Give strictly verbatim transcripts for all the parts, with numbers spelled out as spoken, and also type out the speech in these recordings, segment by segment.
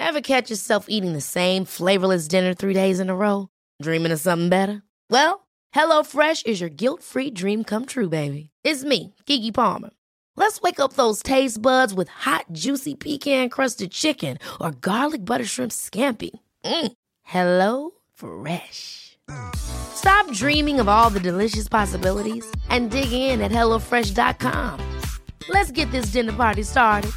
Ever catch yourself eating the same flavorless dinner three days in a row? Dreaming of something better? Well, HelloFresh is your guilt-free dream come true, baby. It's me, Keke Palmer. Let's wake up those taste buds with hot, juicy pecan-crusted chicken or garlic butter shrimp scampi. Mm. Hello Fresh. Stop dreaming of all the delicious possibilities and dig in at hello fresh dot com. Let's get this dinner party started.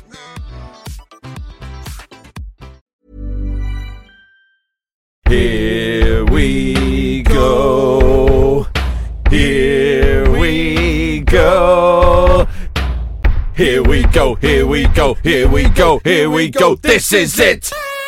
Here we go. Here we go. Here we go. Here we go. Here we go. Here we go. This is it.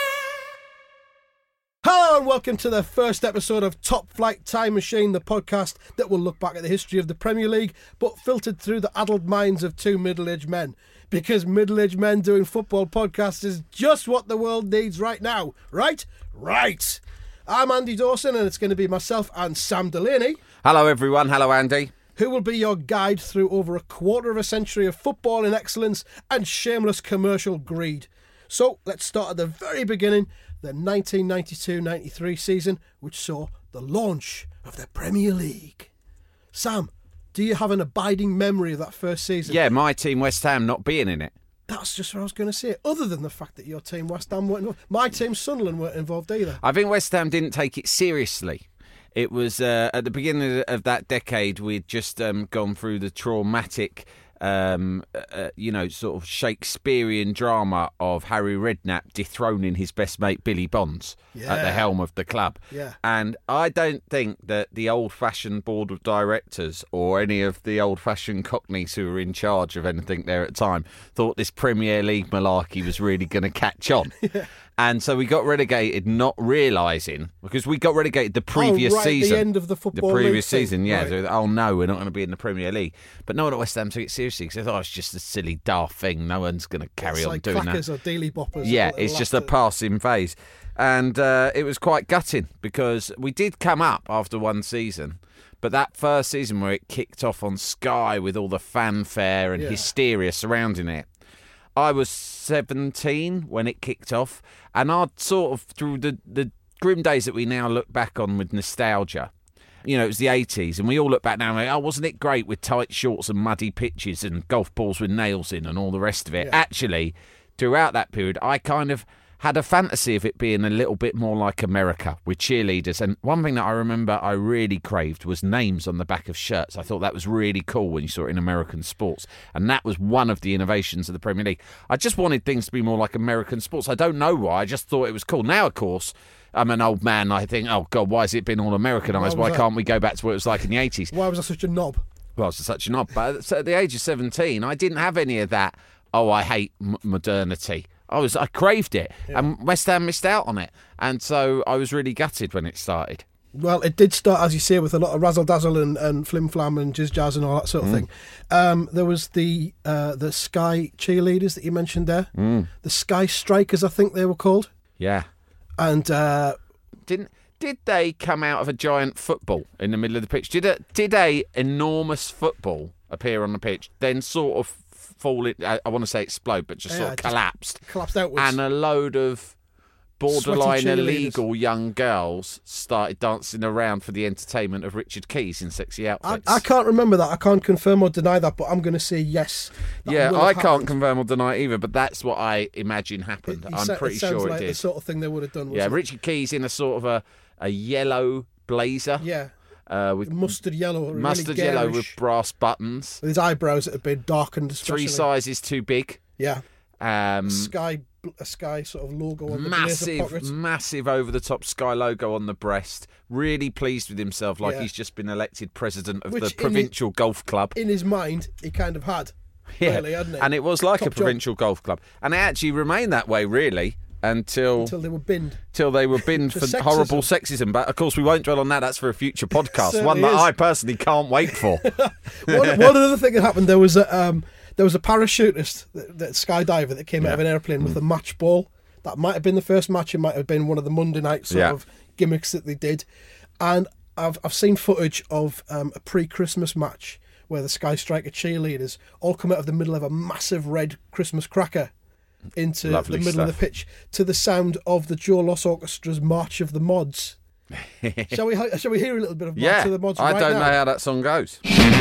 Hello and welcome to the first episode of Top Flight Time Machine, the podcast that will look back at the history of the Premier League, but filtered through the addled minds of two middle-aged men. Because middle-aged men doing football podcasts is just what the world needs right now. Right? Right. I'm Andy Dawson, and it's going to be myself and Sam Delaney. Hello, everyone. Hello, Andy. Who will be your guide through over a quarter of a century of football in excellence and shameless commercial greed. So let's start at the very beginning, the nineteen ninety-two ninety-three season, which saw the launch of the Premier League. Sam, do you have an abiding memory of that first season? Yeah, my team, West Ham, not being in it. That's just what I was going to say. Other than the fact that your team, West Ham, weren't involved. My team, Sunderland, weren't involved either. I think West Ham didn't take it seriously. It was uh, at the beginning of that decade, we'd just um, gone through the traumatic, um, uh, you know, sort of Shakespearean drama of Harry Redknapp dethroning his best mate Billy Bonds Yeah. at the helm of the club. Yeah. And I don't think that the old-fashioned board of directors or any of the old-fashioned cockneys who were in charge of anything there at the time thought this Premier League malarkey was really going to catch on. Yeah. And so we got relegated, not realising, because we got relegated the previous oh, right, season. the end of the football The previous league season, thing. yeah. Right. So, oh no, we're not going to be in the Premier League. But no one at West Ham took it seriously because they thought, oh, it's just a silly, daft thing. No one's going to carry it's on like doing clackers that. or dealy boppers. Yeah, or it's just a that. passing phase. And uh, it was quite gutting because we did come up after one season. But that first season where it kicked off on Sky with all the fanfare and Yeah. hysteria surrounding it, I was seventeen when it kicked off, and I'd sort of, through the, the grim days that we now look back on with nostalgia, you know, it was the eighties, and we all look back now and go, oh, wasn't it great with tight shorts and muddy pitches and golf balls with nails in and all the rest of it? Yeah. Actually, throughout that period, I kind of had a fantasy of it being a little bit more like America with cheerleaders. And one thing that I remember I really craved was names on the back of shirts. I thought that was really cool when you saw it in American sports. And that was one of the innovations of the Premier League. I just wanted things to be more like American sports. I don't know why. I just thought it was cool. Now, of course, I'm an old man. I think, oh, God, why has it been all Americanised? Why Why was can't we go back to what it was like in the eighties? Why was I such a knob? Well, it's such a knob. But at the age of seventeen, I didn't have any of that, oh, I hate m- modernity. I was, I craved it, Yeah. and West Ham missed out on it, and so I was really gutted when it started. Well, it did start, as you say, with a lot of razzle-dazzle and, and flim-flam and jizz-jazz and all that sort of Mm. thing. Um, there was the uh, the Sky cheerleaders that you mentioned there. Mm. The Sky Strikers, I think they were called. Yeah, And uh, didn't did they come out of a giant football in the middle of the pitch? Did a did a enormous football appear on the pitch, then sort of fall in, I, I want to say explode, but just Yeah, sort of just collapsed, collapsed outwards. and a load of borderline Sweaty cheerleaders. illegal young girls started dancing around for the entertainment of Richard Keys in sexy I, outfits. I can't remember that. I can't confirm or deny that, but I'm going to say yes. that Yeah, will I have can't happened. confirm or deny either, but that's what I imagine happened. It- it I'm sa- pretty it sounds sure like it the did. sort of thing they would have done. Yeah, wasn't it? Richard Keys in a sort of a, a yellow blazer Yeah, uh, with mustard yellow. really mustard yellow with garish, brass buttons, with his eyebrows that have been darkened. three Especially. sizes too big, Yeah, um, sky, a sky sort of logo on the blazer massive, pockets. massive over-the-top Sky logo on the breast. Really pleased with himself, like Yeah. he's just been elected president of Which the in provincial golf club. In his mind, he kind of had. Yeah, Really, hadn't he? and it was like Top a job. provincial golf club, and it actually remained that way really until Until they were binned. till they were binned For for sexism. horrible sexism. But of course, we won't dwell on that. That's for a future podcast, certainly one that is. I personally can't wait for. one, one other thing that happened, there was a um, there was a parachutist, that, that skydiver that came out of an airplane with a match ball. That might have been the first match. It might have been one of the Monday night sort Yeah. of gimmicks that they did. And I've I've seen footage of um, a pre-Christmas match where the Sky Striker cheerleaders all come out of the middle of a massive red Christmas cracker. into Lovely the middle of stuff. the pitch to the sound of the Joe Loss Orchestra's March of the Mods. shall we? Shall we hear a little bit of March Yeah, of the Mods? I right don't now? know how that song goes.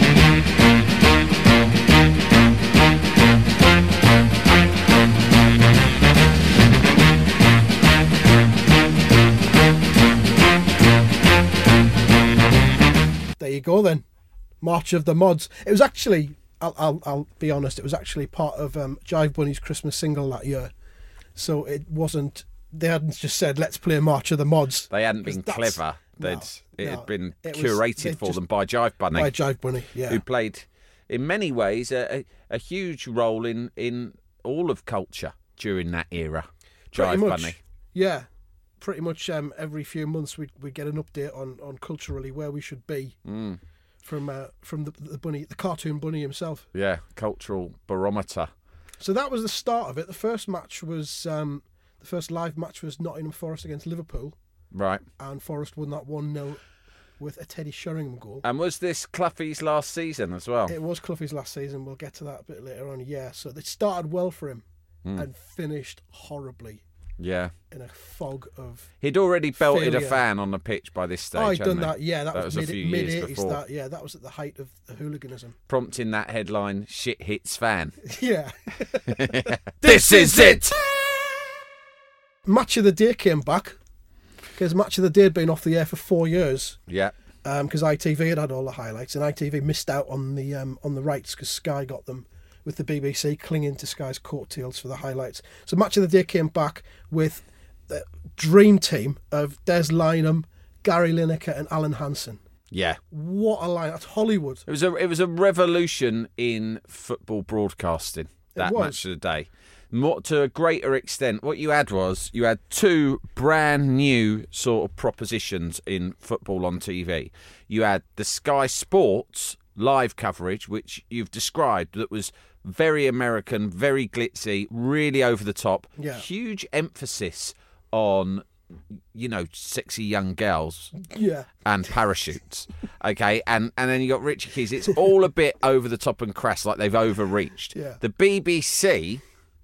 There you go then. March of the Mods. It was actually, I'll, I'll, I'll be honest, it was actually part of um, Jive Bunny's Christmas single that year. So it wasn't, they hadn't just said, let's play March of the Mods. They hadn't been That's- clever. no, They'd, it no. had been It was- curated they'd for just- them by Jive Bunny, By Jive Bunny, yeah. who played, in many ways, a, a, a huge role in, in all of culture during that era. Pretty Jive much, Bunny. yeah. Pretty much um, every few months we we get an update on, on culturally where we should be Mm. from uh, from the, the bunny, the cartoon bunny himself. Yeah, cultural barometer. So that was the start of it. The first match was um, the first live match was Nottingham Forest against Liverpool, Right. and Forest won that one nil with a Teddy Sheringham goal. And was this Cloughie's last season as well? It was Cloughie's last season. We'll get to that a bit later on. Yeah, so they started well for him Mm. and finished horribly Yeah. in a fog of. He'd already belted Failure. a fan on the pitch by this stage. Oh, he'd done hadn't he? that. Yeah, that, That was, was a mid few mid years eighties. before. That yeah, that was at the height of the hooliganism. Prompting that headline, shit hits fan. Yeah. This is it! Match of the Day came back because Match of the Day had been off the air for four years Yeah. because I T V had had all the highlights and I T V missed out on the um, on the rights because Sky got them, with the B B C clinging to Sky's coattails for the highlights. So Match of the Day came back with the dream team of Des Lynam, Gary Lineker and Alan Hansen. Yeah. What a line. That's Hollywood. It was a it was a revolution in football broadcasting, that was. match of the day. More, to a greater extent, what you had was you had two brand new sort of propositions in football on T V. You had the Sky Sports live coverage, which you've described, that was very American, very glitzy, really over the top. Yeah. Huge emphasis on, you know, sexy young girls Yeah. and parachutes. Okay, and and then you got Richie Keys. It's all a bit over the top and crass, like they've overreached. Yeah. The B B C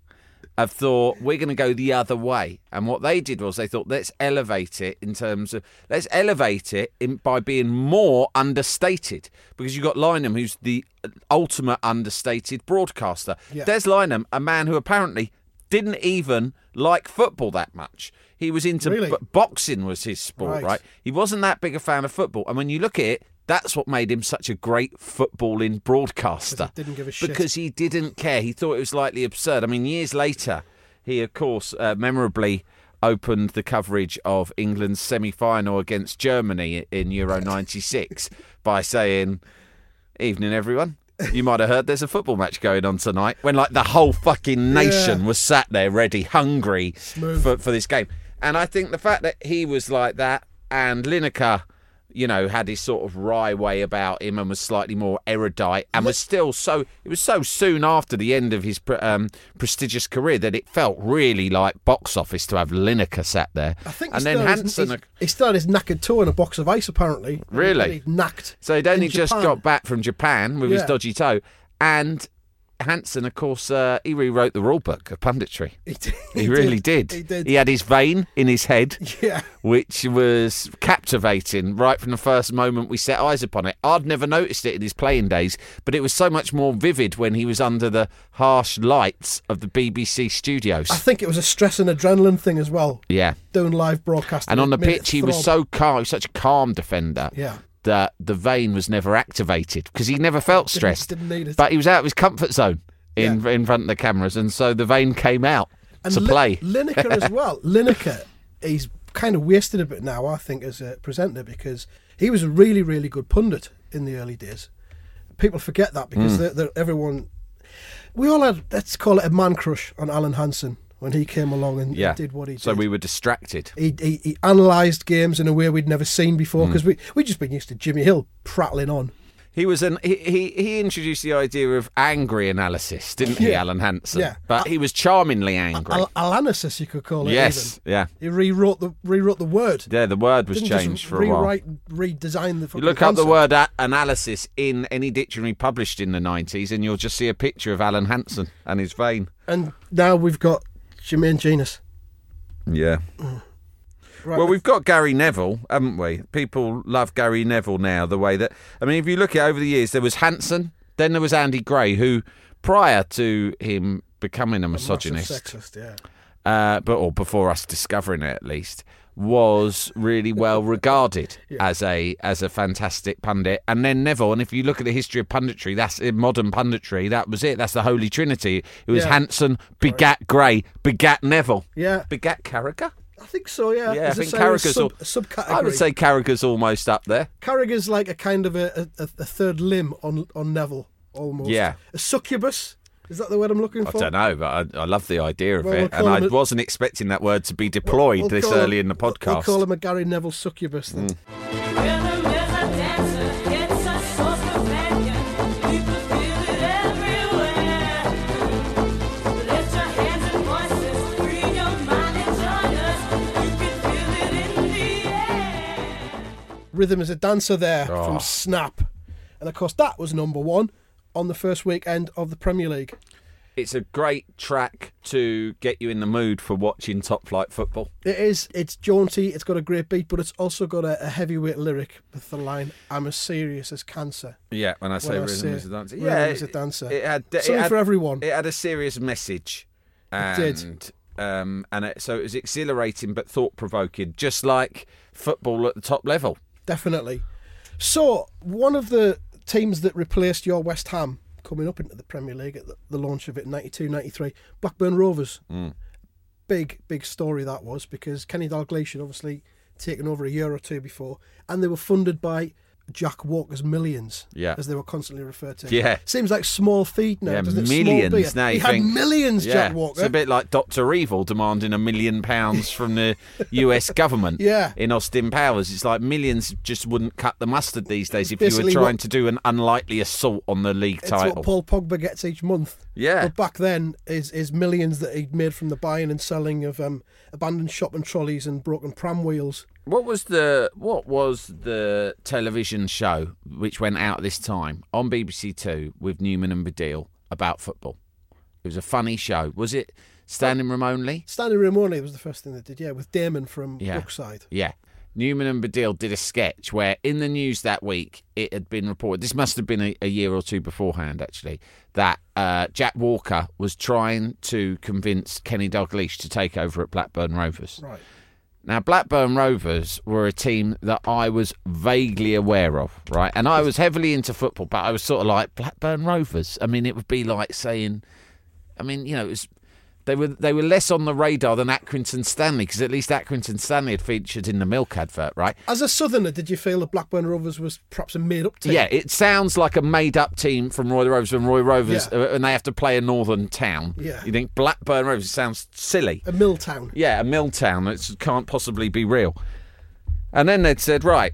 have thought we're going to go the other way, and what they did was they thought let's elevate it in terms of let's elevate it in, by being more understated, because you've got Lynam, who's the ultimate understated broadcaster. Yeah. Des Lynam, a man who apparently didn't even like football that much. He was into Really? b- boxing was his sport, Right. right? He wasn't that big a fan of football, and when you look at it, that's what made him such a great footballing broadcaster. 'Cause he didn't give a shit. Because he didn't care. He thought it was slightly absurd. I mean, years later, he, of course, uh, memorably opened the coverage of England's semi-final against Germany in Euro ninety-six by saying, "Evening, everyone. You might have heard there's a football match going on tonight," when like the whole fucking nation Yeah. was sat there ready, hungry Smooth. for, for this game. And I think the fact that he was like that, and Lineker, you know, had his sort of wry way about him and was slightly more erudite, and was still so, it was so soon after the end of his pre- um, prestigious career that it felt really like box office to have Lineker sat there. I think and he then still has- Hansen, he's- he still had his knackered toe in a box of ice, apparently. Really? He'd knacked. so he'd only in just Japan. got back from Japan with his Yeah. dodgy toe, and Hansen, of course, uh, he rewrote the rule book of punditry. He, did, He, really did. He did. He had his vein in his head, Yeah. which was captivating right from the first moment we set eyes upon it. I'd never noticed it in his playing days, but it was so much more vivid when he was under the harsh lights of the B B C studios. I think it was a stress and adrenaline thing as well, Yeah. doing live broadcasting. And on the It made it pitch, he was throb. so calm, he was such a calm defender Yeah. that the vein was never activated because he never felt stressed. Didn't need it. But he was out of his comfort zone in in front of the cameras, and so the vein came out And to Li- play. Lineker as well. Lineker, he's kind of wasted a bit now, I think, as a presenter, because he was a really, really good pundit in the early days. People forget that because Mm. they're, they're, everyone... We all had, let's call it a man crush on Alan Hansen when he came along and Yeah. did what he So did. we were distracted. He, he, he analysed games in a way we'd never seen before, Mm. because we we just been used to Jimmy Hill prattling on. He was an he, he he introduced the idea of angry analysis, didn't he, Yeah. Alan Hansen? Yeah. But he was charmingly angry. Al- Alanasis, you could call it. yes, yeah, even. He rewrote the rewrote the word. yeah. The word was Didn't changed just for a while. rewrite, redesign the. You fucking look up the concept. word a- analysis in any dictionary published in the nineties, and you'll just see a picture of Alan Hansen and his vein. And now we've got Jermaine Genius. Yeah. Mm. Right, well, we've got Gary Neville, haven't we? People love Gary Neville now, the way that... I mean, if you look at over the years, there was Hansen, then there was Andy Gray, who, prior to him becoming a misogynist... A sexist, yeah. Uh, but or before us discovering it, at least, was really well regarded yeah. as a as a fantastic pundit. And then Neville, and if you look at the history of punditry, that's in modern punditry, that was it. That's the Holy Trinity. It was yeah. Hansen, begat Gray, begat Neville. Yeah. Begat Carragher? I think so, yeah. Yeah, As I think say, Carragher's... Sub, all, subcategory. I would say Carragher's almost up there. Carragher's like a kind of a, a, a third limb on, on Neville, almost. Yeah. A succubus. Is that the word I'm looking for? I don't know, but I, I love the idea of well, it. We'll and I a, wasn't expecting that word to be deployed we'll, we'll this early him, in the podcast. We'll call him a Gary Neville succubus then. Mm. Rhythm is a Dancer there oh. from Snap. And of course that was number one on the first weekend of the Premier League. It's a great track to get you in the mood for watching top flight football. It is. It's jaunty, it's got a great beat, but it's also got a, a heavyweight lyric with the line, I'm as serious as cancer. Yeah, when I say when rhythm I is a dancer. Rhythm yeah, is a dancer. It had, Something it had, for everyone. It had a serious message. And, it did. Um, and it, so it was exhilarating but thought-provoking, just like football at the top level. Definitely. So, one of the teams that replaced your West Ham coming up into the Premier League at the, the launch of it in ninety-two ninety-three, Blackburn Rovers. Mm. Big, big story that was, because Kenny Dalglish had obviously taken over a year or two before, and they were funded by Jack Walker's Millions, yeah. as they were constantly referred to. Yeah. Seems like small feed now, yeah, doesn't it? Millions now. He You had think, millions, yeah, Jack Walker. It's a bit like Doctor Evil demanding a million pounds from the U S government yeah. in Austin Powers. It's like millions just wouldn't cut the mustard these days if Basically you were trying what, to do an unlikely assault on the league it's title. It's what Paul Pogba gets each month. Yeah. But back then, is is millions that he'd made from the buying and selling of um, abandoned shopping trolleys and broken pram wheels. What was the what was the television show which went out this time on B B C Two with Newman and Baddiel about football? It was a funny show. Was it Standing Room Only? Standing Room Only was the first thing they did, yeah, with Damon from yeah. Brookside. Yeah. Newman and Baddiel did a sketch where in the news that week it had been reported, this must have been a, a year or two beforehand actually, that uh, Jack Walker was trying to convince Kenny Dalglish to take over at Blackburn Rovers. Right. Now, Blackburn Rovers were a team that I was vaguely aware of, right? And I was heavily into football, but I was sort of like, Blackburn Rovers? I mean, it would be like saying, I mean, you know, it was, they were they were less on the radar than Accrington Stanley, because at least Accrington Stanley had featured in the Milk advert, right? As a Southerner, did you feel that Blackburn Rovers was perhaps a made-up team? Yeah, it sounds like a made-up team from Roy Rovers when Roy Rovers, yeah. uh, and they have to play a northern town. Yeah. You think Blackburn Rovers sounds silly. A mill town. Yeah, a mill town that can't possibly be real. And then they'd said, right,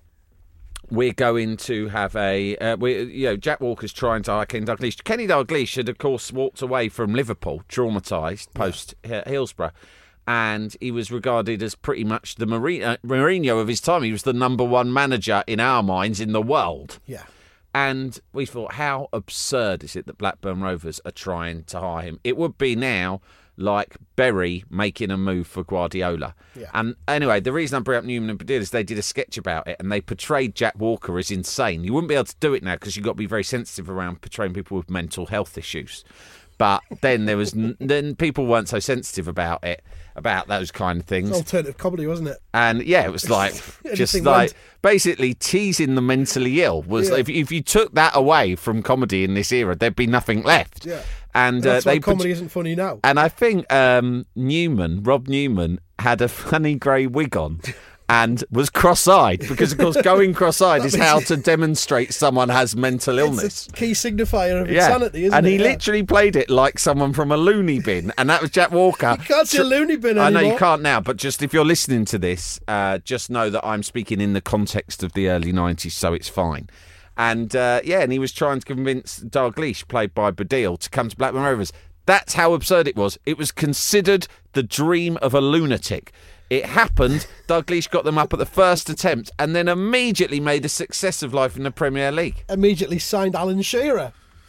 we're going to have a, uh, we, you know, Jack Walker's trying to hire Kenny Dalglish. Kenny Dalglish had, of course, walked away from Liverpool, traumatised, post yeah. Hillsborough, and he was regarded as pretty much the Mourinho, Mourinho of his time. He was the number one manager in our minds in the world. Yeah. And we thought, how absurd is it that Blackburn Rovers are trying to hire him? It would be now like Berry making a move for Guardiola. Yeah. And anyway, the reason I bring up Newman and Baddiel is they did a sketch about it and they portrayed Jack Walker as insane. You wouldn't be able to do it now because you've got to be very sensitive around portraying people with mental health issues. But then there was then people weren't so sensitive about it, about those kind of things. It's alternative comedy, wasn't it? And yeah, it was like just like went. basically teasing the mentally ill was yeah. if if you took that away from comedy in this era, there'd be nothing left. Yeah. And that's uh, why they comedy isn't funny now. And I think um, Newman, Rob Newman, had a funny grey wig on. And was cross-eyed because, of course, going cross-eyed is how to demonstrate someone has mental illness. It's a key signifier of yeah. insanity, isn't and it? And he yeah. literally played it like someone from a loony bin, and that was Jack Walker. You can't say a loony bin anymore. I know you can't now, but just if you're listening to this, uh, just know that I'm speaking in the context of the early nineties, so it's fine. And, uh, yeah, and he was trying to convince Dalglish, played by Baddiel, to come to Blackburn Rovers. That's how absurd it was. It was considered the dream of a lunatic. It happened. Dalglish got them up at the first attempt and then immediately made a success of life in the Premier League. Immediately signed Alan Shearer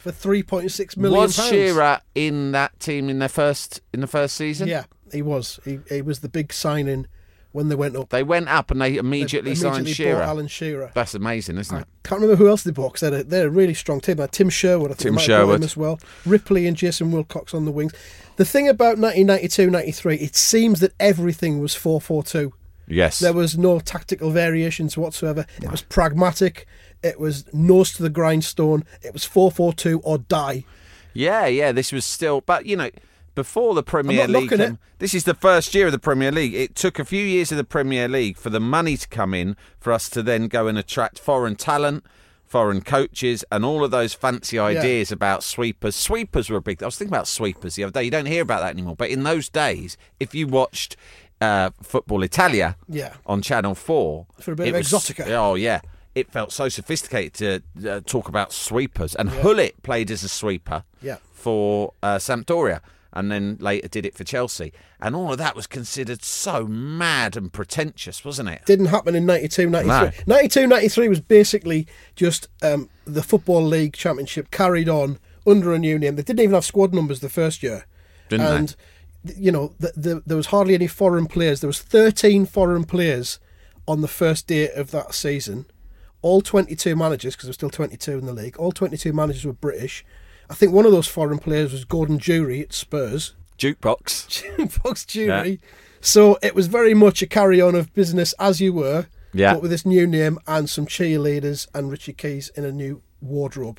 for three point six million Was pounds. Shearer in that team in their first in the first season? Yeah, he was. He, he was the big signing when they went up. They went up and they immediately, They signed immediately Shearer. bought Alan Shearer. That's amazing, isn't I it? can't remember who else they bought, because they're, a- they're a really strong team. Like Tim Sherwood, I think Tim they might have bought him Sherwood. as well. Ripley and Jason Wilcox on the wings. The thing about nineteen ninety-two ninety-three, it seems that everything was four four two. Yes. There was no tactical variations whatsoever. It was pragmatic. It was nose to the grindstone. It was four four two or die. Yeah, yeah, this was still... But, you know, before the Premier I'm not League... knocking came- it. This is the first year of the Premier League. It took a few years of the Premier League for the money to come in, for us to then go and attract foreign talent, foreign coaches, and all of those fancy ideas about sweepers. Sweepers were a big... I was thinking about sweepers the other day. You don't hear about that anymore. But in those days, if you watched uh, Football Italia Yeah. on Channel four... For a bit it of was- exotica. Oh, yeah. It felt so sophisticated to uh, talk about sweepers. And Hullet played as a sweeper Yeah. for uh, Sampdoria, and then later did it for Chelsea. And all of that was considered so mad and pretentious, wasn't it? Didn't happen in ninety-two ninety-three. No. ninety-two ninety-three was basically just um, the Football League Championship carried on under a new name. They didn't even have squad numbers the first year. Didn't and, th- you know, the, the, there was hardly any foreign players. There was thirteen foreign players on the first day of that season. All twenty-two managers, because there were still twenty-two in the league, all twenty-two managers were British. I think one of those foreign players was Gordon Jury at Spurs. they? Jukebox. Fox Jury. So it was very much a carry-on of business as you were, Yeah. but with this new name and some cheerleaders and Richie Keys in a new wardrobe.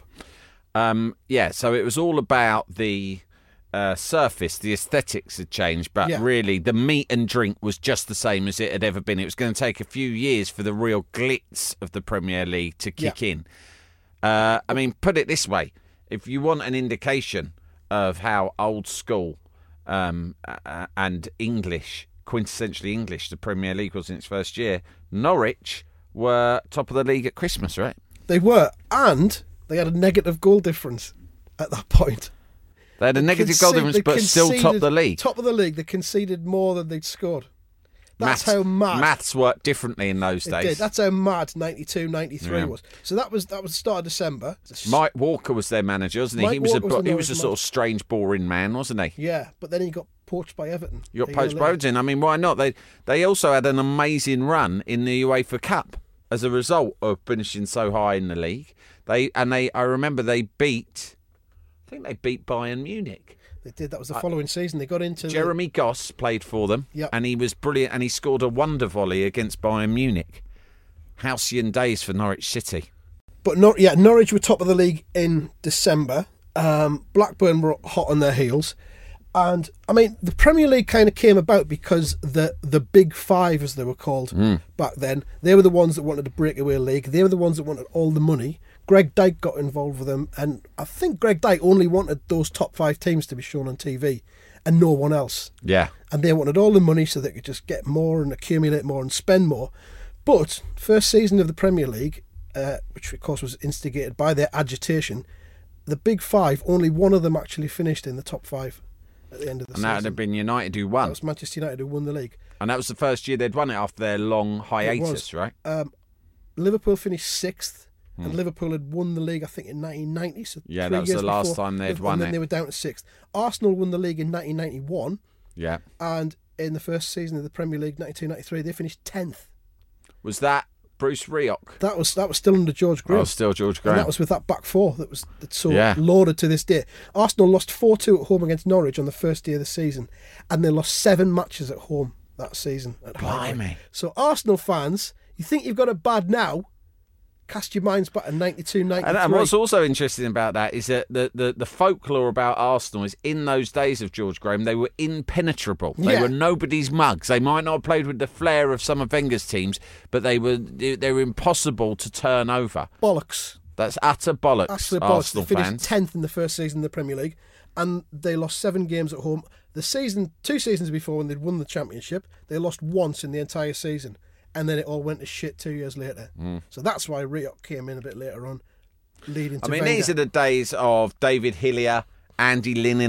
Um, yeah, so it was all about the uh, surface. The aesthetics had changed, but Yeah. really the meat and drink was just the same as it had ever been. It was going to take a few years for the real glitz of the Premier League to kick Yeah. in. Uh, I mean, put it this way. If you want an indication of how old school um, uh, and English, quintessentially English, the Premier League was in its first year, Norwich were top of the league at Christmas, right? They were, and they had a negative goal difference at that point. They had a negative Concede- goal difference, they but still top of conceded- the league. Top of the league. They conceded more than they'd scored. That's Maths- how mad. Maths worked differently in those it days. did. That's how mad ninety-two ninety-three Yeah. was. So that was that was the start of December. Mike Walker was their manager, wasn't he? Mike he was Walker a was the he was a Norwich sort of strange, boring man, wasn't he? Yeah, but then he got poached by Everton. You got a year poached later. Rhodes in. I mean, why not? They they also had an amazing run in the UEFA Cup as a result of finishing so high in the league. They and they I remember they beat, I think they beat Bayern Munich. They did. That was the following season. They got into the, Jeremy Goss played for them, Yep. and he was brilliant, and he scored a wonder volley against Bayern Munich. Halcyon days for Norwich City. But Nor- yeah, Norwich were top of the league in December. Um, Blackburn were hot on their heels. And, I mean, the Premier League kind of came about because the the Big Five, as they were called back then, they were the ones that wanted a breakaway league. They were the ones that wanted all the money. Greg Dyke got involved with them. And I think Greg Dyke only wanted those top five teams to be shown on T V and no one else. Yeah. And they wanted all the money so they could just get more and accumulate more and spend more. But first season of the Premier League, uh, which of course was instigated by their agitation, the Big Five, only one of them actually finished in the top five at the end of the And that would season. have been United who That won. was Manchester United who won the league. And that was the first year they'd won it after their long hiatus, right? Um, Liverpool finished sixth, and Liverpool had won the league, I think, in nineteen ninety. So Hmm. Yeah, three that was years the last before, time they'd and won then it. they were down to sixth. Arsenal won the league in nineteen ninety-one, Yeah. and in the first season of the Premier League, ninety-two ninety-three, they finished tenth. Was that Bruce Rioch? That was that was still under George Graham. Oh, still George And Graham. that was with that back four that was that's so Yeah. lauded to this day. Arsenal lost four two at home against Norwich on the first day of the season, and they lost seven matches at home that season at Highbury. Blimey. So Arsenal fans, you think you've got it bad now? Cast your minds back to ninety-two ninety-three. And, and what's also interesting about that is that the, the, the folklore about Arsenal is in those days of George Graham, they were impenetrable. They Yeah. were nobody's mugs. They might not have played with the flair of some of Wenger's teams, but they were they, they were impossible to turn over. bollocks. That's utter bollocks, Absolute bollocks. Arsenal They finished fans. tenth in the first season of the Premier League, and they lost seven games at home. The season, two seasons before, when they'd won the championship, they lost once in the entire season, and then it all went to shit two years later. So that's why Rioch came in a bit later on, leading to I mean, Wenger. these are the days of David Hillier, Andy Linningham,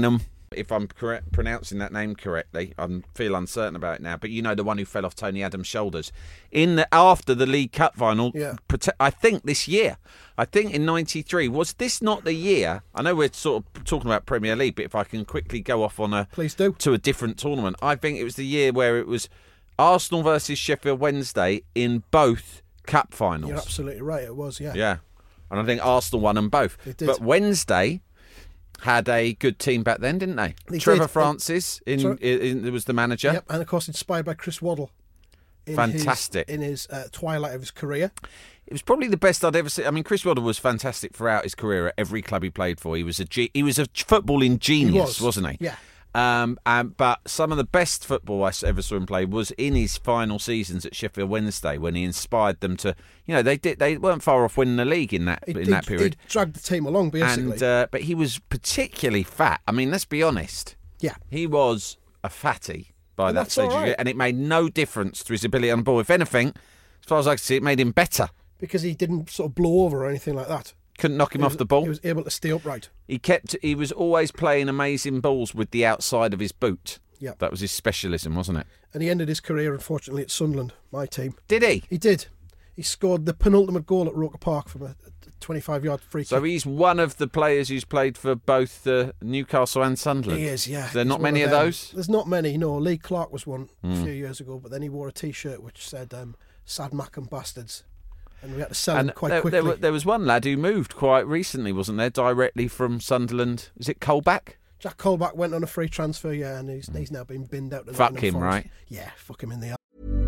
If I'm correct, pronouncing that name correctly, I feel uncertain about it now. But you know, the one who fell off Tony Adams' shoulders in the, after the League Cup final. Yeah. I think this year. I think in ninety-three. Was this not the year? I know we're sort of talking about Premier League, but if I can quickly go off on a Please do. to a different tournament, I think it was the year where it was Arsenal versus Sheffield Wednesday in both cup finals. You're absolutely right. It was, yeah. Yeah, and I think Arsenal won them both. They did. But Wednesday had a good team back then, didn't they? They Trevor did. Francis in, Sorry? in, in was the manager. Yep, and of course inspired by Chris Waddle. In Fantastic. His, in his uh, twilight of his career. It was probably the best I'd ever seen. I mean, Chris Waddle was fantastic throughout his career at every club he played for. He was a ge- he was a footballing genius, He was. wasn't he? Yeah. Um, um, but some of the best football I ever saw him play was in his final seasons at Sheffield Wednesday, when he inspired them to, you know, they did they weren't far off winning the league in that He, in he- that period. He dragged the team along, basically. And uh, but he was particularly fat. I mean, let's be honest. yeah. He was a fatty by And that that's stage, all of right. it, and it made no difference to his ability on the ball. If anything, as far as I can see, it made him better. Because he didn't sort of blow over or anything like that. Couldn't knock him He off was- the ball. He was able to stay upright. He kept. He was always playing amazing balls with the outside of his boot. Yeah. That was his specialism, wasn't it? And he ended his career, unfortunately, at Sunderland, my team. Did he? He did. He scored the penultimate goal at Roker Park from a twenty-five-yard free So kick. he's one of the players who's played for both uh, Newcastle and Sunderland. He is, yeah. Is there He's not one many of them. those? There's not many, no. Lee Clark was one Hmm. a few years ago, but then he wore a T-shirt which said, um, Sad Mac and Bastards. And we had to sell And him quite there, quickly. there, there was one lad who moved quite recently, wasn't there? Directly from Sunderland. Is it Colback? Jack Colback went on a free transfer, yeah, and he's, he's now been binned out. To Fuck Nottingham him, Forest. right? Yeah, fuck him in the eye.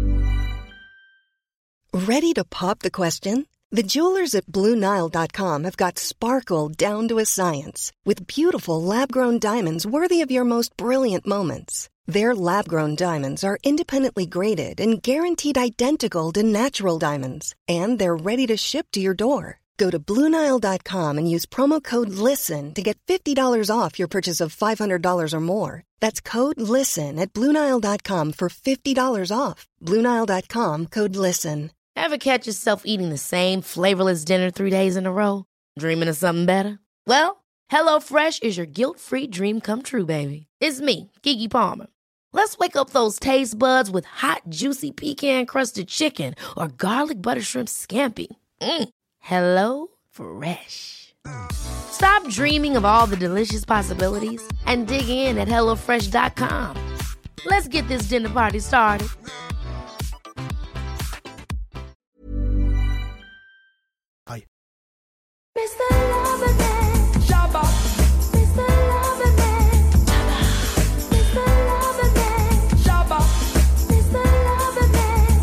Ready to pop the question? The jewelers at Blue Nile dot com have got sparkle down to a science with beautiful lab-grown diamonds worthy of your most brilliant moments. Their lab-grown diamonds are independently graded and guaranteed identical to natural diamonds, and they're ready to ship to your door. Go to Blue Nile dot com and use promo code LISTEN to get fifty dollars off your purchase of five hundred dollars or more. That's code LISTEN at Blue Nile dot com for fifty dollars off. Blue Nile dot com, code LISTEN. Ever catch yourself eating the same flavorless dinner three days in a row? Dreaming of something better? Well, HelloFresh is your guilt-free dream come true, baby. It's me, Keke Palmer. Let's wake up those taste buds with hot, juicy pecan-crusted chicken or garlic butter shrimp scampi. Mm. Hello Fresh. Stop dreaming of all the delicious possibilities and dig in at hello fresh dot com. Let's get this dinner party started. Aye. Mister Loverman, Shabba. Mister Loverman, Shabba. Mister Loverman, Shabba. Mister Loverman,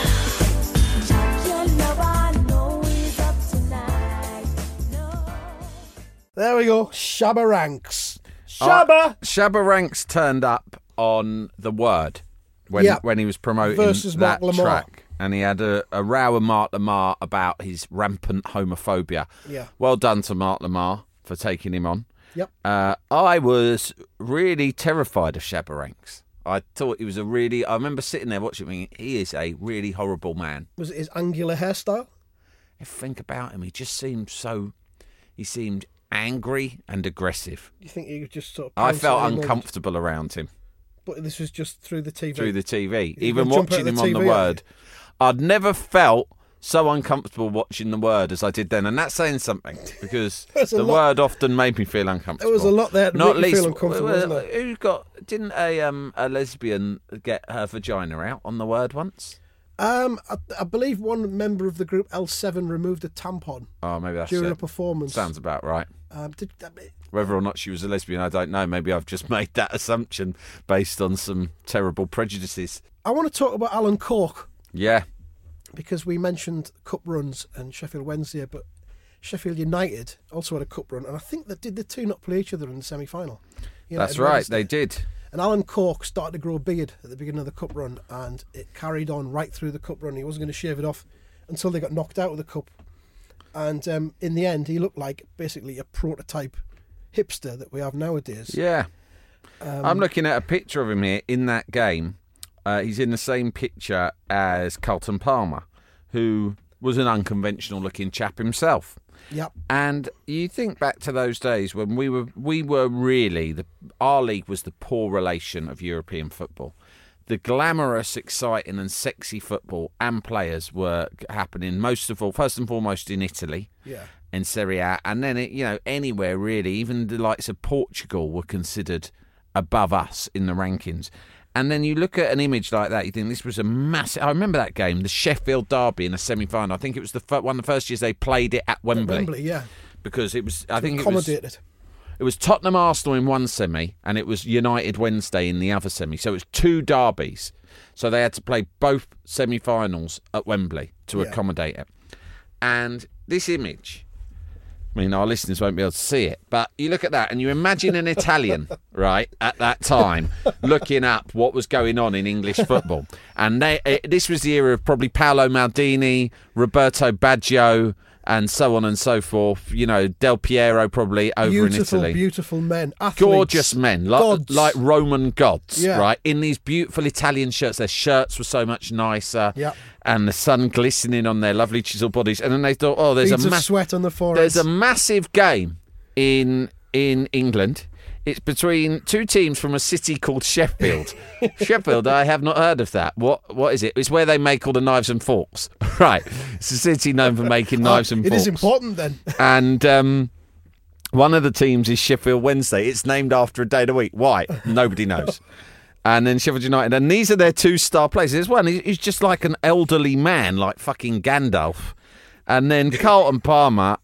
Shabba. Jack your lover, know he's up tonight. No. There we go. Shabba Ranks. Uh, Shabba! Shabba Ranks turned up on The Word when Yeah. when he was promoting Versus that Mark Lamar. track. And he had a, a row with Mark Lamar about his rampant homophobia. Yeah. Well done to Mark Lamar for taking him on. Yep. Uh, I was really terrified of Shabba Ranks. I thought he was a really... I remember sitting there watching him thinking, he is a really horrible man. Was it his angular hairstyle? If you think about him, he just seemed so... He seemed angry and aggressive. Do you think you could just sort of... I pounce felt at him or- uncomfortable around him. But this was just through the T V. Through the T V. You're Even gonna jump out watching of him the on T V, The aren't Word. I'd never felt so uncomfortable watching The Word as I did then. And that's saying something, because There's a The lot- Word often made me feel uncomfortable. There was a lot there to Not make you feel least, uncomfortable, well, wasn't who got... Didn't a, um, a lesbian get her vagina out on The Word once? Um, I, I believe one member of the group L seven removed a tampon Oh, maybe that's during it. a performance. Sounds about right. Um, did, I mean, Whether or not she was a lesbian, I don't know. Maybe I've just made that assumption based on some terrible prejudices. I want to talk about Alan Cork Yeah. because we mentioned cup runs and Sheffield Wednesday, but Sheffield United also had a cup run, and I think that did the two not play each other in the semi-final. United That's right, Wednesday. they did. And Alan Cork started to grow a beard at the beginning of the cup run, and it carried on right through the cup run. He wasn't going to shave it off until they got knocked out of the cup. And um, in the end, he looked like basically a prototype hipster that we have nowadays. Yeah. Um, I'm looking at a picture of him here in that game. Uh, he's in the same picture as Carlton Palmer, who was an unconventional looking chap himself. Yep. And you think back to those days when we were we were really the our league was the poor relation of European football. The glamorous, exciting, and sexy football and players were happening most of all, first and foremost, in Italy, Yeah. in Serie A, and then it, you know anywhere really. Even the likes of Portugal were considered above us in the rankings. And then you look at an image like that, you think this was a massive. I remember that game, the Sheffield Derby in a semi-final. I think it was the fir- one of the first years they played it at Wembley. Wembley, yeah. Because it was, I think it was. Accommodated. It was Tottenham Arsenal in one semi, and it was United Wednesday in the other semi. So it was two derbies. So they had to play both semi-finals at Wembley to Yeah. accommodate it. And this image, I mean, our listeners won't be able to see it, but you look at that and you imagine an Italian, right, at that time, looking up what was going on in English football. And they, it, this was the era of probably Paolo Maldini, Roberto Baggio, and so on and so forth. You know, Del Piero probably over Beautiful, in Italy. beautiful men. Athletes. Gorgeous men, like, Gods. like Roman gods, Yeah. right? In these beautiful Italian shirts. Their shirts were so much nicer. Yeah. And the sun glistening on their lovely chiseled bodies. And then they thought, oh, there's Beads a of mass- sweat on the forehead. there's a massive game in in England. It's between two teams from a city called Sheffield. Sheffield, I have not heard of that. What What is it? It's where they make all the knives and forks. Right. It's a city known for making knives and It forks. is important then. And um, one of the teams is Sheffield Wednesday. It's named after a day of the week. Why? Nobody knows. And then Sheffield United. And these are their two star players. There's one, he's just like an elderly man, like fucking Gandalf. And then Carlton Palmer.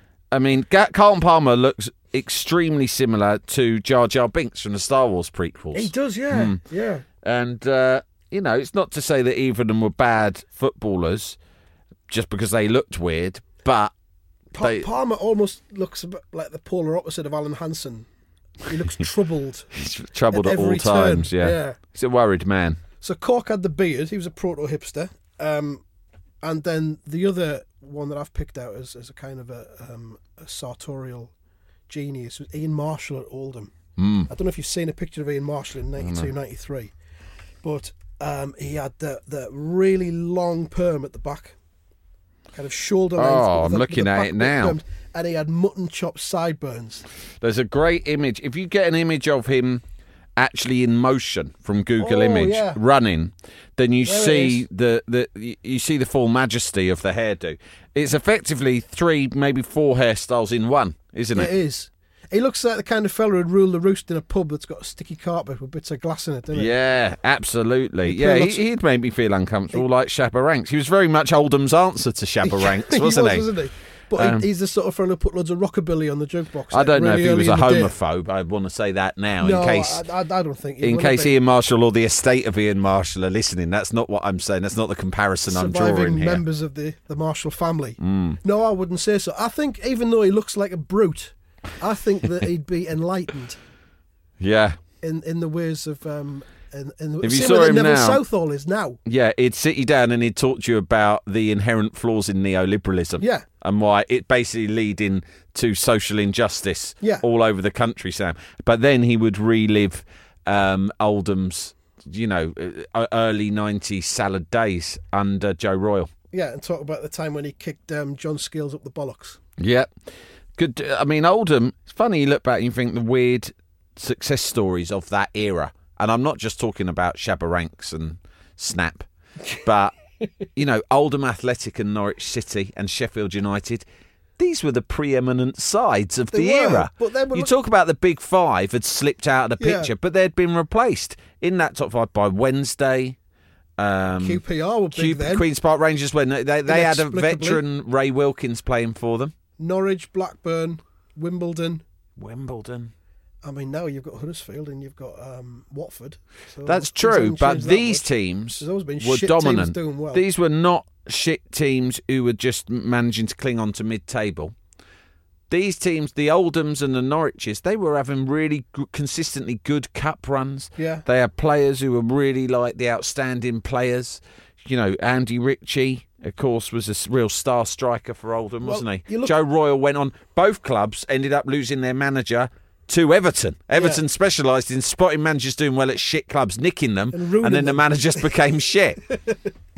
I mean, Ga- Carlton Palmer looks extremely similar to Jar Jar Binks from the Star Wars prequels. He does, yeah. Hmm. Yeah. And, uh, you know, it's not to say that either of them were bad footballers just because they looked weird, but Pa- they, Palmer almost looks a bit like the polar opposite of Alan Hansen. He looks troubled. he's troubled at at, all every turn, times, yeah. yeah. He's a worried man. So Cork had the beard. He was a proto-hipster. Um, and then the other one that I've picked out as, as a kind of a, um, a sartorial genius was Ian Marshall at Oldham. Mm. I don't know if you've seen a picture of Ian Marshall in ninety-two, ninety-three, but um, he had the, the really long perm at the back, kind of shoulder length. Oh, with I'm the- looking with the at back it bit now. permed, and he had mutton chop sideburns. There's a great image. If you get an image of him actually in motion from Google Oh, Image yeah. running, then you There it see is. the, the you see the full majesty of the hairdo. It's effectively three, maybe four hairstyles in one, isn't It it? is. He looks like the kind of fella who'd rule the roost in a pub that's got a sticky carpet with bits of glass in it, doesn't it? Yeah, absolutely. He Yeah, put he, lots of- he'd made me feel uncomfortable, like Shabba Ranks. He was very much Oldham's answer to Shabba Ranks, he wasn't was, he? wasn't he? But Um, he, he's the sort of fellow who put loads of rockabilly on the jukebox. I like, don't know really if he was early a in the day. homophobe. I want to say that now, No, in case I, I, I don't think. he in would have case been. Ian Marshall or the estate of Ian Marshall are listening. That's not what I'm saying. That's not the comparison I'm surviving drawing here. Mm. members of the, the Marshall family. No, I wouldn't say so. I think even though he looks like a brute, I think that he'd be enlightened Yeah. in, in the ways of um in, in the If you same saw way that him Neville now- Southall is now. Yeah, he'd sit you down and he'd talk to you about the inherent flaws in neoliberalism. Yeah. And why it basically leading to social injustice Yeah. all over the country, Sam. But then he would relive um, Oldham's, you know, uh, early nineties salad days under Joe Royle. Yeah, and talk about the time when he kicked um, John Scales up the bollocks. Yeah. Good. I mean, Oldham, it's funny, you look back and you think the weird success stories of that era. And I'm not just talking about Shabba Ranks and Snap, but, you know, Oldham Athletic and Norwich City and Sheffield United, these were the preeminent sides of They the were, era. but they were you look- talk about the big five had slipped out of the Yeah. picture, but they'd been replaced in that top five by Wednesday. Um, Q P R were big Q- then. Queen's Park Rangers, when they, they, they had a Inexplicably. veteran Ray Wilkins playing for them. Norwich, Blackburn, Wimbledon. Wimbledon. I mean, now you've got Huddersfield and you've got um, Watford. So That's things true, haven't but changed that these much. teams There's always been were shit teams dominant. doing well. These were not shit teams who were just managing to cling on to mid-table. These teams, the Oldhams and the Norwiches, they were having really g- consistently good cup runs. Yeah. They had players who were really like the outstanding players. You know, Andy Ritchie, of course, was a s- real star striker for Oldham, Well, wasn't he? you look- Joe Royle went on. Both clubs ended up losing their manager to Everton. Everton Yeah. specialised in spotting managers doing well at shit clubs, nicking them, And and, ruining then the them. managers became shit.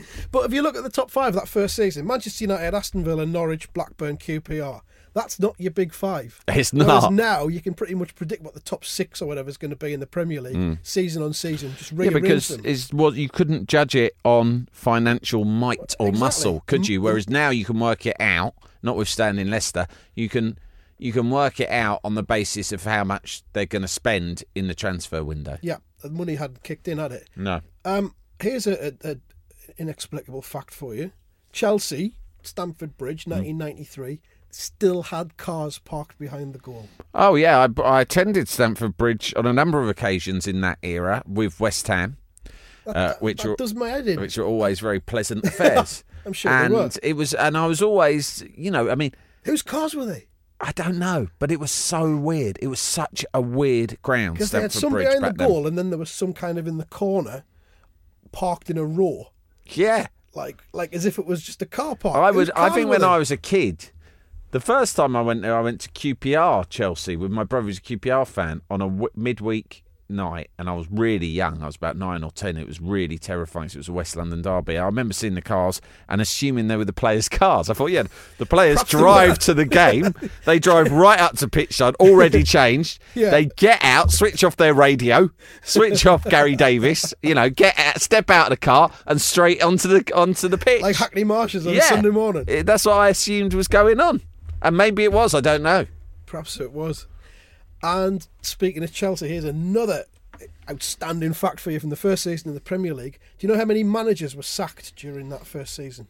But if you look at the top five that first season, Manchester United, Aston Villa, Norwich, Blackburn, Q P R. That's not your big five. It's Whereas not. now you can pretty much predict what the top six or whatever is going to be in the Premier League season on season. Just Mm. Yeah, rearrange because them. it's what you couldn't judge it on financial might or Exactly. muscle, could you? Mm. Whereas now you can work it out. Notwithstanding Leicester, you can you can work it out on the basis of how much they're going to spend in the transfer window. Yeah, the money hadn't kicked in, had it? No. Um, here's a, a, a inexplicable fact for you: Chelsea, Stamford Bridge, nineteen ninety-three, still had cars parked behind the goal. Oh yeah, I, I attended Stamford Bridge on a number of occasions in that era with West Ham, That, uh, that- which that were does my head in. which were always very pleasant affairs. I'm sure and they were. it was, and I was always, you know, I mean, Whose cars were they? I don't know, but it was so weird. It was such a weird ground. Because they had Stamford some Bridge behind the back then. goal, and then there was some kind of in the corner, parked in a row, Yeah, like like as if it was just a car park. I Whose would. I cars think were when they? I was a kid, the first time I went there, I went to Q P R Chelsea with my brother, who's a Q P R fan, on a w- midweek night, and I was really young. I was about nine or ten. It was really terrifying. So it was a West London derby. I remember seeing the cars and assuming they were the players' cars. I thought, yeah, the players Perhaps they drive were. to the game. They drive right up to pitch side, already changed. Yeah. They get out, switch off their radio, switch off Gary Davis. You know, get out, step out of the car, and straight onto the onto the pitch. like Hackney Marshes on a Sunday morning. Eh, That's what I assumed was going on. And maybe it was, I don't know. Perhaps it was. And speaking of Chelsea, here's another outstanding fact for you from the first season in the Premier League. Do you know how many managers were sacked during that first season?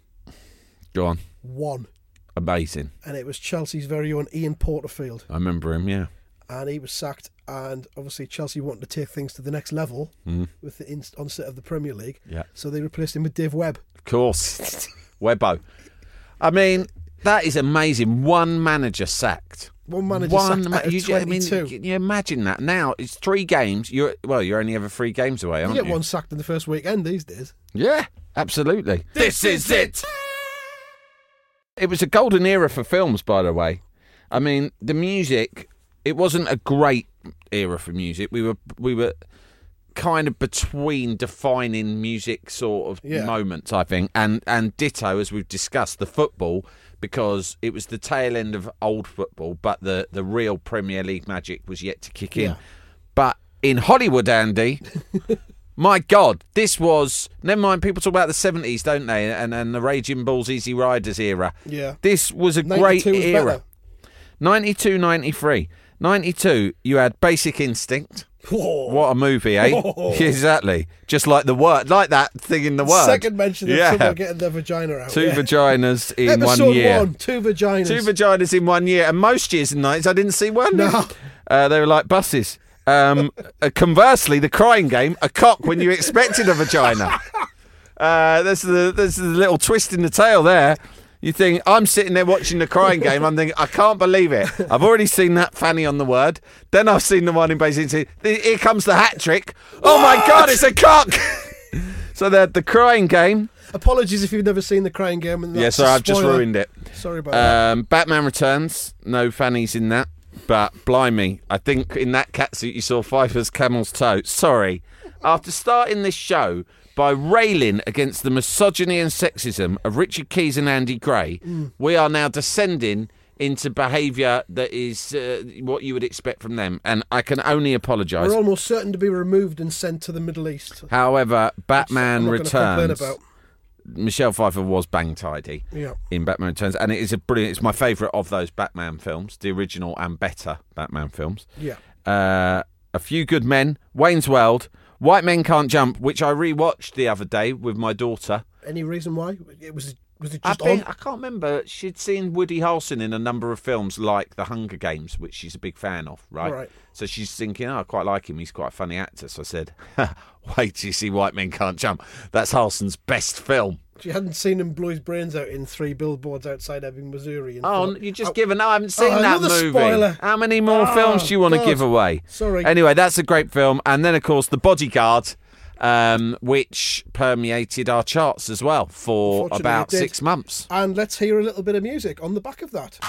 Go on. One. Amazing. And it was Chelsea's very own Ian Porterfield. I remember him, yeah. And he was sacked. And obviously Chelsea wanted to take things to the next level with the in- onset of the Premier League. Yeah. So they replaced him with Dave Webb. Of course. Webbo. I mean, that is amazing. One manager sacked. One manager One sacked ma- out of you, I mean, twenty-two. can you imagine that? Now, it's three games. You're Well, you're only ever three games away, You aren't get you? one sacked in the first weekend these days. Yeah, absolutely. This is it. It was a golden era for films, by the way. I mean, the music, it wasn't a great era for music. We were we were kind of between defining music sort of Yeah. moments, I think. And and ditto, as we've discussed, the football, because it was the tail end of old football, but the, the real Premier League magic was yet to kick in. Yeah. But in Hollywood, Andy, my God, this was... Never mind, people talk about the seventies, don't they? And and the Raging Bulls, Easy Riders era. Yeah. This was a great ninety-two was era. better. ninety-two, ninety-three. ninety-two, you had Basic Instinct. Whoa. What a movie, eh? Whoa. Exactly. Just like the word, like that thing in the word. Second mention of Yeah. someone getting their vagina out. Two yeah. vaginas in Episode one year. one, two vaginas. Two vaginas in one year. And most years and nights, I didn't see one. No. Uh, they were like buses. Um, uh, conversely, the Crying Game, a cock when you expected a vagina. Uh, there's the there's the little twist in the tail there. You think, I'm sitting there watching the Crying Game, I'm thinking, I can't believe it. I've already seen that fanny on the word. Then I've seen the one in Basic. Here comes the hat trick. Oh my God, it's a cock! So they had the Crying Game. Apologies if you've never seen The Crying Game. And Yeah, that's so a I've just spoiler. ruined it. Sorry about that. Um, Batman Returns, no fannies in that. But blimey, I think in that catsuit you saw Pfeiffer's camel's toe. Sorry. After starting this show by railing against the misogyny and sexism of Richard Keys and Andy Gray, Mm. we are now descending into behaviour that is uh, what you would expect from them. And I can only apologise. We're almost certain to be removed and sent to the Middle East. However, Batman I'm not gonna complain Returns... about. Michelle Pfeiffer was bang tidy Yeah. in Batman Returns, and it is a brilliant. It's my favourite of those Batman films, the original and better Batman films. Yeah. Uh, A Few Good Men, Wayne's World, White Men Can't Jump, which I rewatched the other day with my daughter. Any reason why? It was was it I, just think, on? I can't remember. She'd seen Woody Harrelson in a number of films like The Hunger Games, which she's a big fan of, right? Right. So she's thinking, oh, I quite like him. He's quite a funny actor. So I said, wait till you see White Men Can't Jump. That's Harrelson's best film. She hadn't seen him blow his brains out in three billboards outside Ebbing, Missouri. And Oh, thought, you just oh, given. No, I haven't seen Oh, that another movie. spoiler. How many more Oh, films do you want to God. give away? Sorry. Anyway, that's a great film. And then, of course, The Bodyguard, um, which permeated our charts as well for Unfortunately, about it did. six months. And let's hear a little bit of music on the back of that.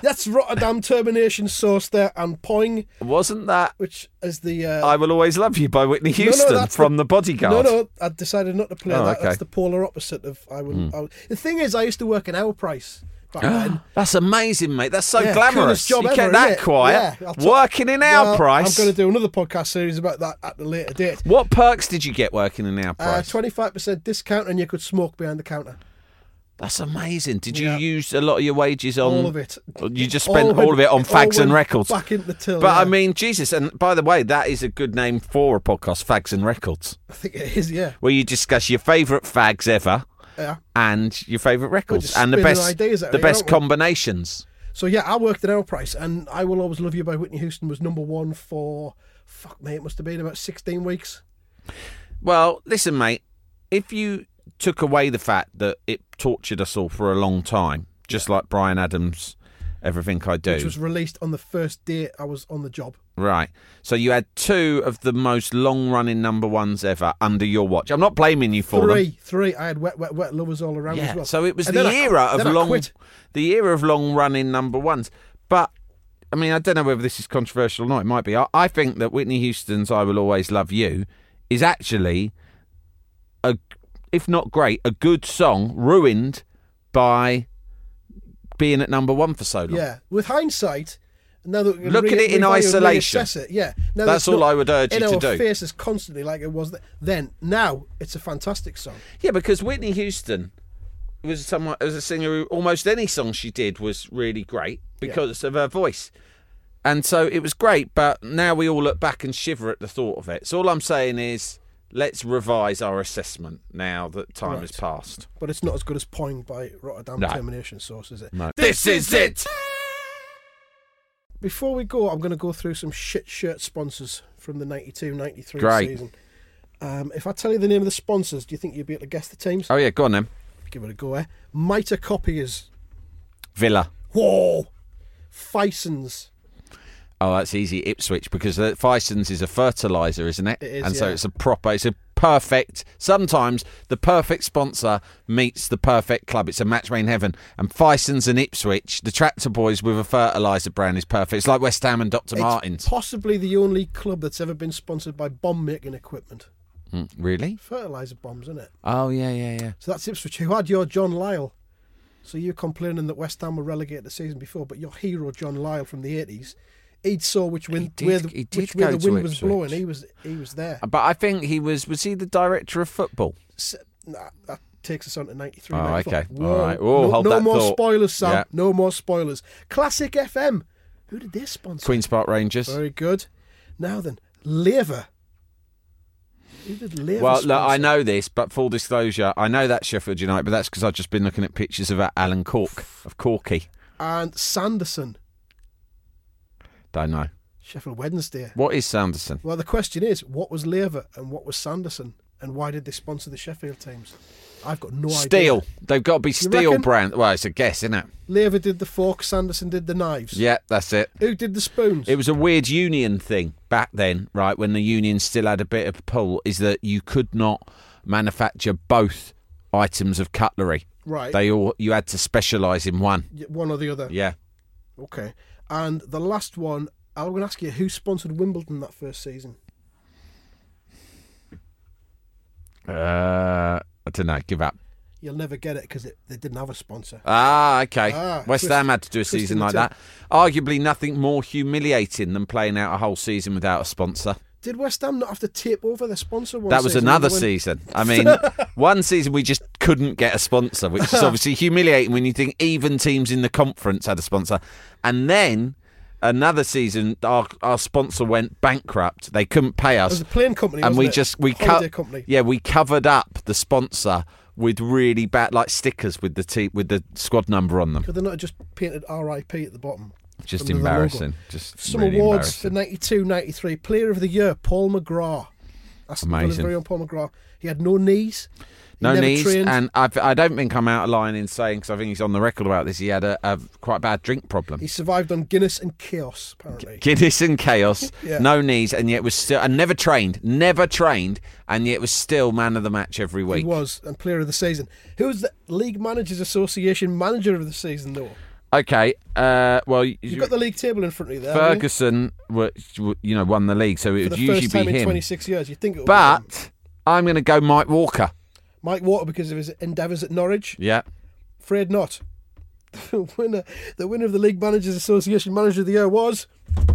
That's Rotterdam termination sauce there, and Poing, Wasn't that which is the. Uh, I Will Always Love You by Whitney no, Houston that's from the- The Bodyguard? No, no, I decided not to play Oh, that. okay. That's the polar opposite of I would. I would. The thing is, I used to work in Our Price back then. That's amazing, mate. That's so Yeah, glamorous. coolest job you ever, kept that innit? quiet. Yeah, I'll talk- Working in our Well, price. I'm going to do another podcast series about that at a later date. What perks did you get working in our Uh, price? twenty-five percent discount, and you could smoke behind the counter. That's amazing. Did you Yeah. use a lot of your wages on? All of it. You just spent all, went- of it on all fags and went records. Back into the till. But yeah. I mean, Jesus, and by the way, that is a good name for a podcast, Fags and Records, I think it is. Yeah. where you discuss your favourite fags ever Yeah. and your favourite records just and the spinning best, ideas out the of it, best aren't we? combinations. So yeah, I worked at Our Price, and I Will Always Love You by Whitney Houston was number one for fuck me, it must have been about sixteen weeks. Well, listen, mate, if you took away the fact that it tortured us all for a long time, just like Bryan Adams' Everything I Do. Which was released on the first day I was on the job. Right. So you had two of the most long-running number ones ever under your watch. I'm not blaming you for Three, them. three. I had Wet, Wet, Wet Lovers all around Yeah. as well. So it was And the then I- era of then I long, quit. the era of long-running number ones. But I mean, I don't know whether this is controversial or not. It might be. I, I think that Whitney Houston's "I Will Always Love You" is actually a, if not great, a good song ruined by being at number one for so long. Yeah, with hindsight, now that we can Look at it in reevaluate, isolation. reassess it, yeah, now That's it's all not I would urge in you to our do. faces constantly like it was th- then. Now it's a fantastic song. Yeah, because Whitney Houston was someone as a singer who almost any song she did was really great because of her voice. And so it was great, but now we all look back and shiver at the thought of it. So all I'm saying is let's revise our assessment now that time has Right. passed. But it's not as good as Point by Rotterdam No. Termination Source, is it? No. This is it! Before we go, I'm going to go through some shit shirt sponsors from the ninety-two ninety-three Great. season. Um, if I tell you the name of the sponsors, do you think you'll be able to guess the teams? Oh, yeah, go on then. Give it a go, eh? Mitre Copiers. Villa. Whoa! Fisons. Oh, that's easy. Ipswich, because uh, Fisons is a fertiliser, isn't it? It is, and so yeah. it's a proper, it's a perfect, sometimes the perfect sponsor meets the perfect club. It's a match made in heaven. And Fisons and Ipswich, the tractor boys with a fertiliser brand is perfect. It's like West Ham and Doctor Martens. It's possibly the only club that's ever been sponsored by bomb making equipment. Mm, really? Fertiliser bombs, isn't it? Oh, yeah, yeah, yeah. So that's Ipswich, who had your John Lyle. So you're complaining that West Ham were relegated the season before, but your hero John Lyle from the eighties, he'd saw which wind, did- where the, he did which way go the to wind was Ipswich. blowing. He was he was there. But I think he was, was he the director of football? S- Nah, that takes us on to ninety-three. Oh, ninety-four. okay. Whoa. All right. Oh, no, hold no that more thought. spoilers, Sam. Yeah. No more spoilers. Classic F M. Who did they sponsor? Queen's Park Rangers. Very good. Now then, Lever. Who did Lever Well, look, I sponsor? know this, but full disclosure, I know that's Sheffield United, but that's because I've just been looking at pictures of Alan Cork, of Corky. And Sanderson. Don't know. Sheffield Wednesday. What is Sanderson? Well, the question is, what was Lever and what was Sanderson? And why did they sponsor the Sheffield teams? I've got no idea. Steel. They've got to be steel reckon? brand. Well, it's a guess, isn't it? Lever did the forks, Sanderson did the knives. Yeah, that's it. Who did the spoons? It was a weird union thing back then, right, when the union still had a bit of pull, is that you could not manufacture both items of cutlery. Right. They all you had to specialise in one. Y- One or the other. Yeah. Okay. And the last one, I'm going to ask you, who sponsored Wimbledon that first season? Uh, I don't know. Give up. You'll never get it because they didn't have a sponsor. Ah, okay. Ah, West twist- Ham had to do a twisting season the like tip. that. Arguably nothing more humiliating than playing out a whole season without a sponsor. Did West Ham not have to tape over their sponsor one That was season another when- season. I mean, one season we just couldn't get a sponsor, which is obviously humiliating when you think even teams in the conference had a sponsor. And then another season, our, our sponsor went bankrupt. They couldn't pay It us. was a plane company, and wasn't we it? just we Holiday cut company. yeah we covered up the sponsor with really bad like stickers with the te- with the squad number on them. Could they not have just painted R I P at the bottom? Just under the logo? embarrassing. Just Some really awards for embarrassing. ninety-two ninety-three. Player of the Year, Paul McGrath. That's Amazing. the very own Paul McGrath. He had no knees. He No never knees, trained. and I've, I don't think I'm out of line in saying, because I think he's on the record about this, he had a, a quite bad drink problem. He survived on Guinness and Chaos, apparently. Guinness and chaos, Yeah. no knees, and yet was still, and never trained, never trained, and yet was still man of the match every He week. was, and Player of the Season. Who was the League Managers Association Manager of the Season, though? Okay. Uh, well, You've got the league table in front of you there. haven't you? Ferguson, were, you know, won the league, so it For would the usually first time be in him. twenty-six years. You think it would be him. But I'm going to go Mike Walker. Mike Water because of his endeavours at Norwich. Yeah. Afraid not. The winner, the winner of the League Managers Association Manager of the Year was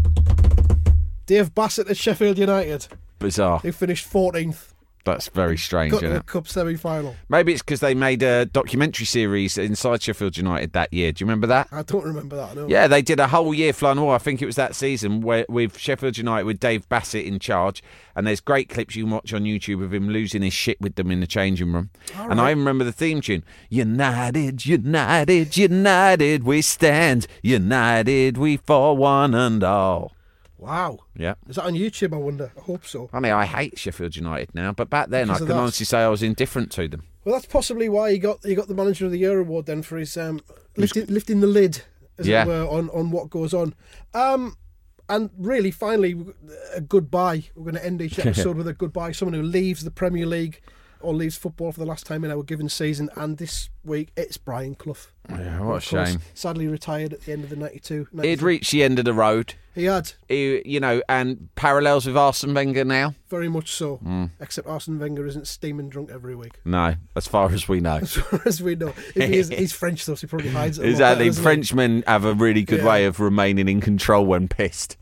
Dave Bassett at Sheffield United, Bizarre. who finished fourteenth. That's very strange, Got to isn't the it? Cup semi-final. Maybe it's because they made a documentary series inside Sheffield United that year. Do you remember that? I don't remember that. No. Yeah, they did a whole year flying away. I think it was that season where with Sheffield United with Dave Bassett in charge, and there's great clips you can watch on YouTube of him losing his shit with them in the changing room. All And I right. remember the theme tune: United, United, United, we stand. United, we for one and all. Wow. Yeah. Is that on YouTube? I wonder. I hope so. I mean, I hate Sheffield United now, but back then Because I of can that. honestly say I was indifferent to them. Well, that's possibly why he got he got the Manager of the Year award then for his um, lifting, lifting the lid, as Yeah. it were, on, on what goes on. Um, and really, finally, a goodbye. We're going to end each episode with a goodbye. Someone who leaves the Premier League or leaves football for the last time in our given season. And this week, it's Brian Clough. Yeah, what a Of course, shame. Sadly retired at the end of the ninety-two. He'd ninety-three. reached the end of the road. He had, He, you know, and parallels with Arsene Wenger now. very much so. Mm. Except Arsene Wenger isn't steaming drunk every week. No, as far as we know. As far as we know. If he is, he's French, though, so he probably hides it. a lot Exactly. better, doesn't he? Frenchmen have a really good Yeah. way of remaining in control when pissed.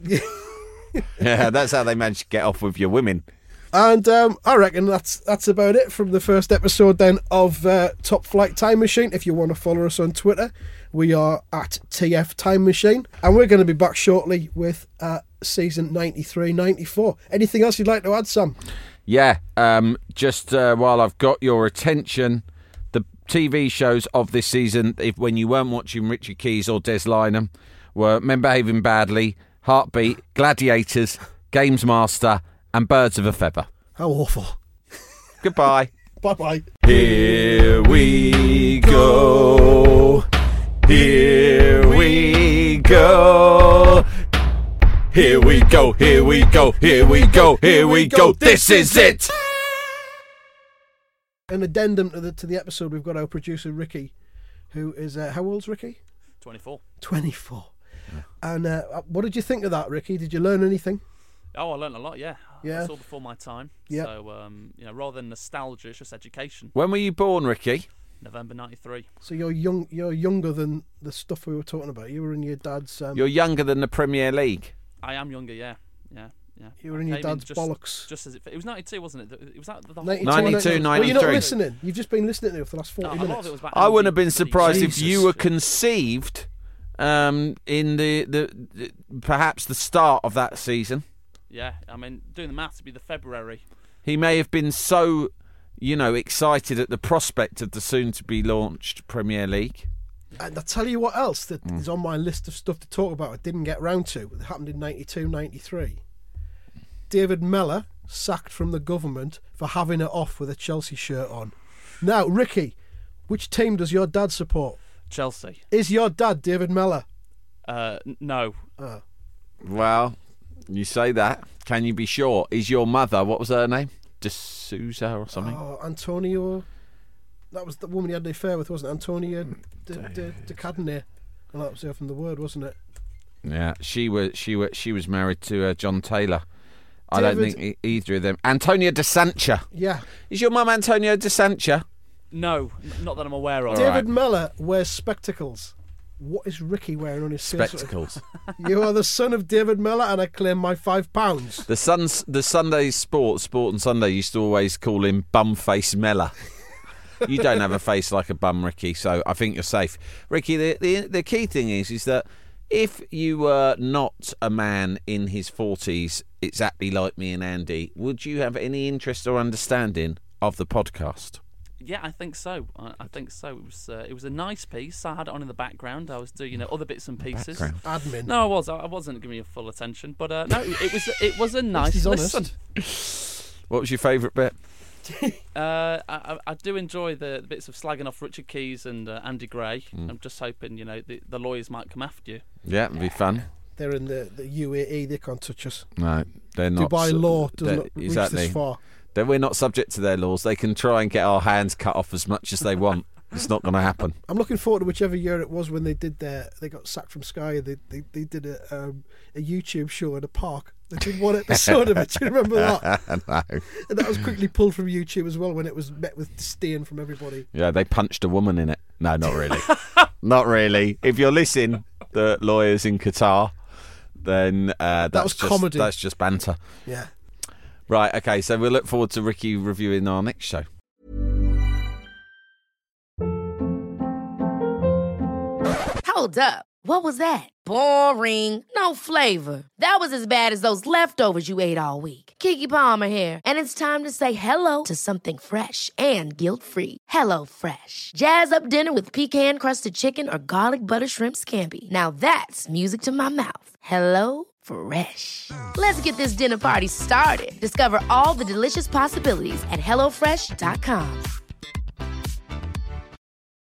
Yeah, that's how they manage to get off with your women. And um, I reckon that's that's about it from the first episode then of uh, Top Flight Time Machine. If you want to follow us on Twitter, we are at T F Time Machine. And we're going to be back shortly with uh, season ninety-three ninety-four. Anything else you'd like to add, Sam? Yeah, um, just uh, while I've got your attention, the T V shows of this season, if when you weren't watching Richard Keys or Des Lynam, were Men Behaving Badly, Heartbeat, Gladiators, Games Master, and Birds of a Feather. How awful. Goodbye. Bye-bye. Here we go. Here we go. Here we go. Here we go. Here we go. Here we go. This is it. An addendum to the, to the episode, we've got our producer, Ricky, who is, uh, how old's Ricky? twenty-four. twenty-four. And uh, what did you think of that, Ricky? Did you learn anything? Oh, I learned a lot, yeah. Yeah. That's all before my time. Yeah. So, um, you know, rather than nostalgia, it's just education. When were you born, Ricky? November ninety-three. So you're young. You're younger than the stuff we were talking about. You were in your dad's. Um, You're younger than the Premier League. I am younger, yeah. Yeah, yeah. You were I in your came dad's just, bollocks. Just as it, it was ninety-two, wasn't it? It was that the whole ninety-two, ninety-two, Well, you're not ninety-three. listening. You've just been listening to it for the last forty No, a lot of minutes. it was back I in wouldn't have the- been surprised if Jesus. you were conceived um, in the, the, the perhaps the start of that season. Yeah, I mean, doing the maths would be the February. He may have been so, you know, excited at the prospect of the soon-to-be launched Premier League. And I'll tell you what else that Mm. is on my list of stuff to talk about. I didn't get round to. It happened in ninety-two, ninety-three. David Mellor sacked from the government for having it off with a Chelsea shirt on. Now, Ricky, which team does your dad support? Chelsea. Is your dad David Mellor? Uh, n- no. Oh. Well, you say that. Can you be sure? Is your mother, what was her name? D'Souza or something? Oh, Antonio. That was the woman he had the affair with, wasn't it? Antonia de, de, de Cadenet. And that was her from the word, wasn't it? Yeah, she was she was she was married to uh, John Taylor. I don't David- think e- either of them. Antonia De Sancha. Yeah. Is your mum Antonia De Sancha? No, n- not that I'm aware of. All right. David Mellor wears spectacles. What is Ricky wearing on his face? Spectacles. You are the son of David Mellor, and I claim my five pounds. The Sun's the Sunday Sport, Sport and Sunday used to always call him Bumface Mellor. You don't have a face like a bum, Ricky, so I think you're safe. Ricky, the, the the key thing is is that if you were not a man in his forties, exactly like me and Andy, would you have any interest or understanding of the podcast? Yeah, I think so. I, I think so. It was uh, it was a nice piece. I had it on in the background. I was doing you know other bits and pieces. Background. Admin. No, I was. I I wasn't giving you full attention, but uh, no, it was it was a nice he's listen. honest. What was your favourite bit? Uh, I, I I do enjoy the, the bits of slagging off Richard Keys and uh, Andy Gray. Mm. I'm just hoping you know the, the lawyers might come after you. Yeah, it'd be fun. They're in the, the U A E. They can't touch us. No, they're not. Dubai su- law does they're- not reach exactly. this far. Then we're not subject to their laws. They can try and get our hands cut off as much as they want. It's not going to happen. I'm looking forward to whichever year it was when they did their. They got sacked from Sky. They they, they did a um, a YouTube show in a park. They did one episode of it. Do you remember that? No. And that was quickly pulled from YouTube as well when it was met with disdain from everybody. Yeah, they punched a woman in it. No, not really. Not really. If you're listening, the lawyers in Qatar, then uh, that's That was just, comedy. That's just banter. Yeah. Right, okay, so we'll look forward to Ricky reviewing our next show. Hold up. What was that? Boring. No flavor. That was as bad as those leftovers you ate all week. Keke Palmer here, and it's time to say hello to something fresh and guilt-free. Hello Fresh. Jazz up dinner with pecan-crusted chicken or garlic butter shrimp scampi. Now that's music to my mouth. Hello Fresh. Let's get this dinner party started. Discover all the delicious possibilities at hello fresh dot com.